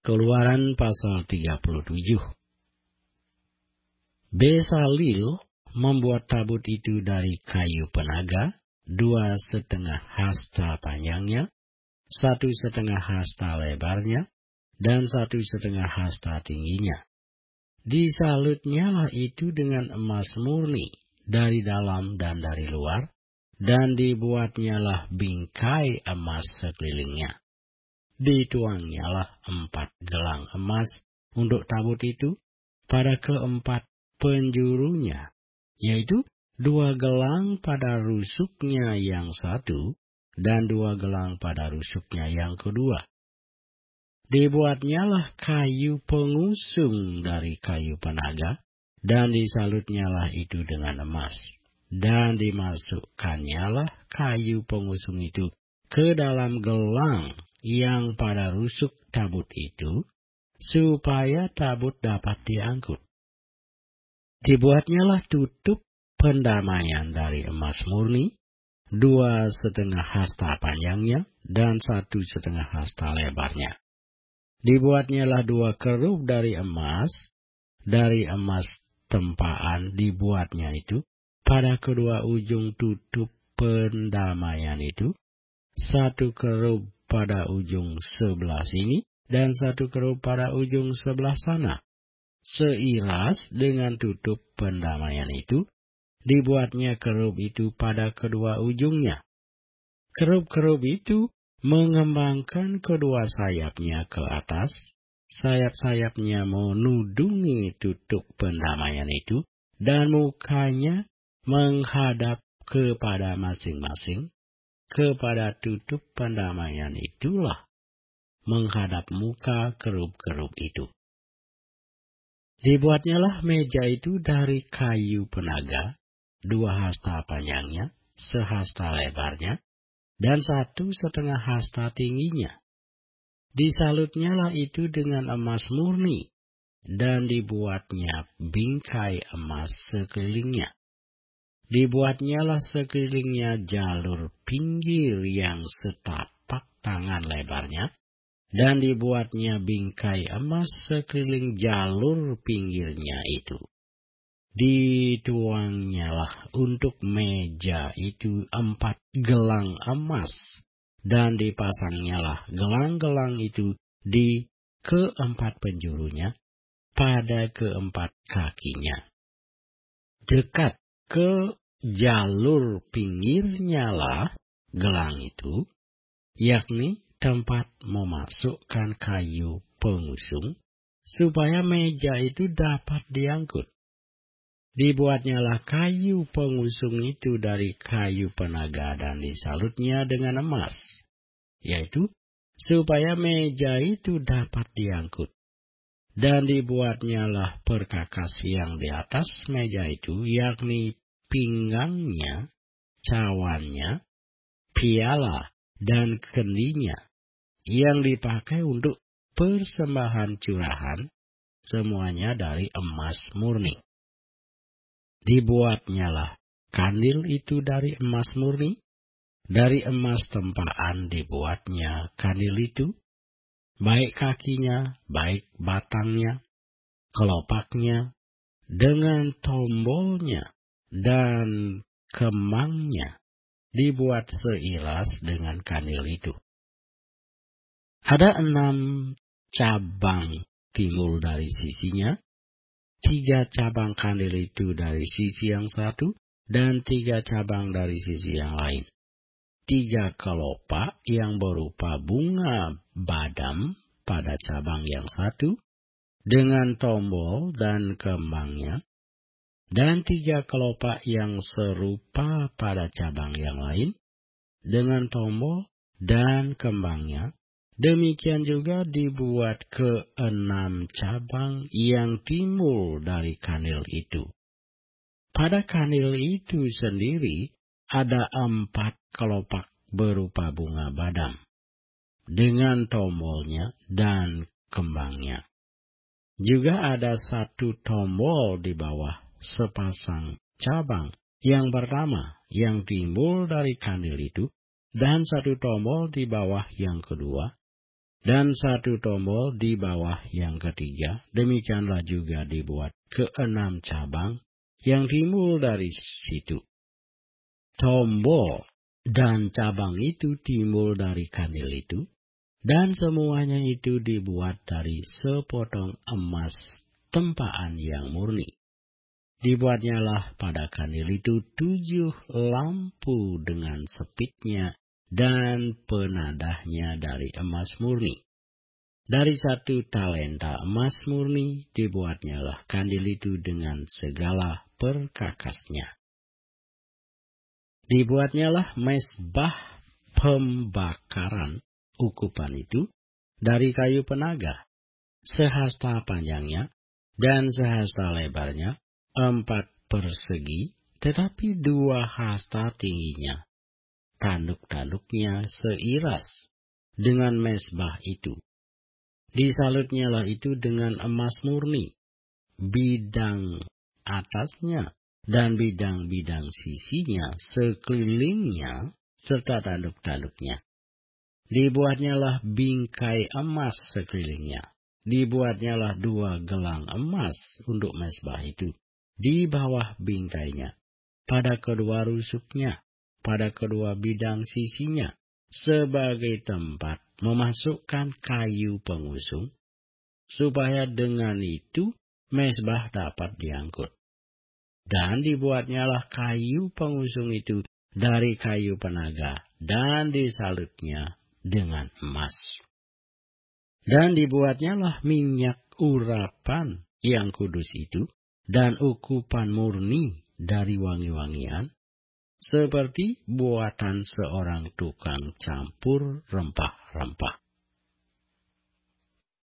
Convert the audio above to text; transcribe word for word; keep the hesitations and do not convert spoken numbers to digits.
Keluaran pasal tiga puluh tujuh. Bezalel membuat tabut itu dari kayu penaga, dua setengah hasta panjangnya, satu setengah hasta lebarnya, dan satu setengah hasta tingginya. Disalutnya lah itu dengan emas murni dari dalam dan dari luar, dan dibuatnya lah bingkai emas sekelilingnya. Dituangnya lah empat gelang emas untuk tabut itu pada keempat penjurunya, yaitu dua gelang pada rusuknya yang satu dan dua gelang pada rusuknya yang kedua. Dibuatnya lah kayu pengusung dari kayu penaga, dan disalutnya lah itu dengan emas. Dan dimasukkannya lah kayu pengusung itu ke dalam gelang yang pada rusuk tabut itu, supaya tabut dapat diangkut. Dibuatnya lah tutup pendamaian dari emas murni, dua setengah hasta panjangnya, dan satu setengah hasta lebarnya. Dibuatnya lah dua kerub dari emas, dari emas tempaan dibuatnya itu, pada kedua ujung tutup pendamaian itu, satu kerub pada ujung sebelah sini, dan satu kerub pada ujung sebelah sana. Seiras dengan tutup pendamaian itu, dibuatnya kerub itu pada kedua ujungnya. Kerub-kerub itu mengembangkan kedua sayapnya ke atas, sayap-sayapnya menudungi tutup pendamaian itu, dan mukanya menghadap kepada masing-masing. Kepada tutup pendamaian itulah menghadap muka kerub-kerub itu. Dibuatnya lah meja itu dari kayu penaga, dua hasta panjangnya, sehasta lebarnya, dan satu setengah hasta tingginya. Disalutnya lah itu dengan emas murni, dan dibuatnya bingkai emas sekelilingnya. Dibuatnya lah sekelilingnya jalur pinggir yang setapak tangan lebarnya, dan dibuatnya bingkai emas sekeliling jalur pinggirnya itu. Dituangnya lah untuk meja itu empat gelang emas, dan dipasangnya lah gelang-gelang itu di keempat penjurunya, pada keempat kakinya. Dekat ke jalur pinggirnya lah gelang itu, yakni tempat memasukkan kayu pengusung, supaya meja itu dapat diangkut. Dibuatnya lah kayu pengusung itu dari kayu penaga, dan disalutnya dengan emas, yaitu supaya meja itu dapat diangkut. Dan dibuatnya lah perkakas yang di atas meja itu, yakni pinggangnya, cawannya, piala, dan kendinya, yang dipakai untuk persembahan curahan, semuanya dari emas murni. Dibuatnya lah kandil itu dari emas murni, dari emas tempaan dibuatnya kandil itu, baik kakinya, baik batangnya, kelopaknya, dengan tombolnya, dan kemangnya, dibuat seiras dengan kandil itu. Ada enam cabang timbul dari sisinya, tiga cabang kandil itu dari sisi yang satu, dan tiga cabang dari sisi yang lain. Tiga kelopak yang berupa bunga badam pada cabang yang satu, dengan tombol dan kembangnya, dan tiga kelopak yang serupa pada cabang yang lain, dengan tombol dan kembangnya. Demikian juga dibuat keenam cabang yang timbul dari kandil itu. Pada kandil itu sendiri ada empat kelopak berupa bunga badam, dengan tombolnya dan kembangnya. Juga ada satu tombol di bawah sepasang cabang yang pertama yang timbul dari kandil itu, dan satu tombol di bawah yang kedua, dan satu tombol di bawah yang ketiga. Demikianlah juga dibuat keenam cabang yang timbul dari situ. Tombol dan cabang itu timbul dari kandil itu, dan semuanya itu dibuat dari sepotong emas tempaan yang murni. Dibuatnyalah pada kandil itu tujuh lampu dengan sepitnya dan penadahnya dari emas murni. Dari satu talenta emas murni dibuatnyalah kandil itu dengan segala perkakasnya. Dibuatnyalah mezbah pembakaran ukupan itu dari kayu penaga, sehasta panjangnya dan sehasta lebarnya, empat persegi, tetapi dua hasta tingginya. Tanduk-tanduknya seiras dengan mezbah itu. Disalutnyalah itu dengan emas murni, bidang atasnya dan bidang-bidang sisinya, sekelilingnya, serta tanduk-tanduknya. Dibuatnyalah bingkai emas sekelilingnya. Dibuatnyalah dua gelang emas untuk mezbah itu, di bawah bingkainya, pada kedua rusuknya, pada kedua bidang sisinya, sebagai tempat memasukkan kayu pengusung, supaya dengan itu mezbah dapat diangkut. Dan dibuatnyalah kayu pengusung itu dari kayu penaga, dan disalutnya dengan emas. Dan dibuatnyalah minyak urapan yang kudus itu, dan ukupan murni dari wangi-wangian, seperti buatan seorang tukang campur rempah-rempah.